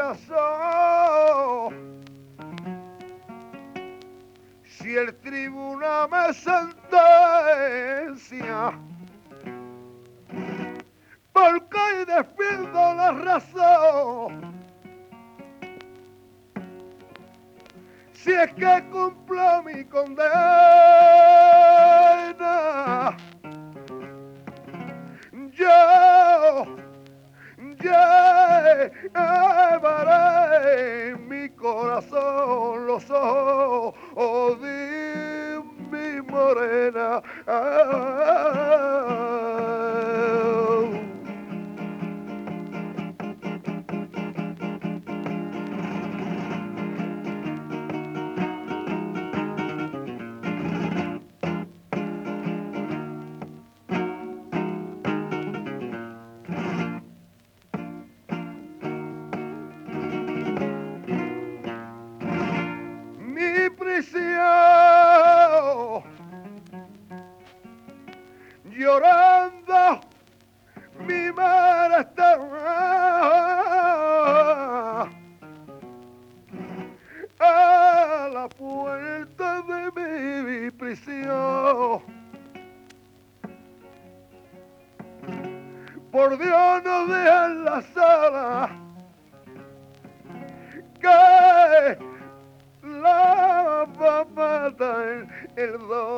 corazón. Si el tribunal me sentencia, porque defiendo la razón. Si es que cumplo mi condena, yo llevaré en mi corazón los ojos de mi morena. Mi prisión, llorando mi madre está a la puerta de mi prisión. Por Dios no dejan la sala, que la va a matar el dolor.